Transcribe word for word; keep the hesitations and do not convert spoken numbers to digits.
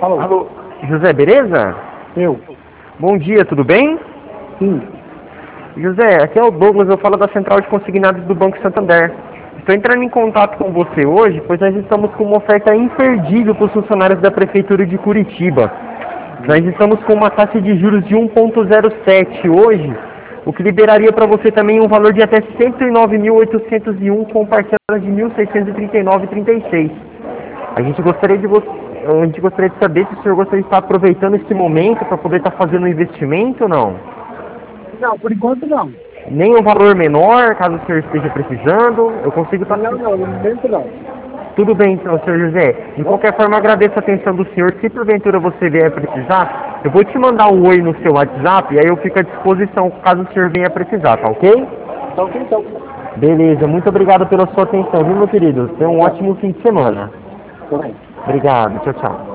Alô? Alô, José, beleza? Eu? Bom dia, tudo bem? Sim. José, aqui é o Douglas, eu falo da Central de Consignados do Banco Santander. Estou entrando em contato com você hoje, pois nós estamos com uma oferta imperdível para os funcionários da Prefeitura de Curitiba. Nós estamos com uma taxa de juros de um vírgula zero sete hoje, o que liberaria para você também um valor de até cento e nove mil oitocentos e um com parcelas de mil seiscentos e trinta e nove vírgula trinta e seis. A gente gostaria de você, a gente gostaria de saber se o senhor gostaria de estar aproveitando esse momento para poder estar fazendo um investimento ou não. Não, por enquanto não. Nem um valor menor, caso o senhor esteja precisando, eu consigo estar... Não, não, no momento não. Tudo bem então, senhor José. De qualquer forma, agradeço a atenção do senhor. Se porventura você vier precisar, eu vou te mandar um oi no seu WhatsApp e aí eu fico à disposição caso o senhor venha precisar, tá ok? Então, então. Beleza, muito obrigado pela sua atenção, viu, meu querido? Tenha um ótimo fim de semana. Tudo bem. Obrigado, tchau, tchau.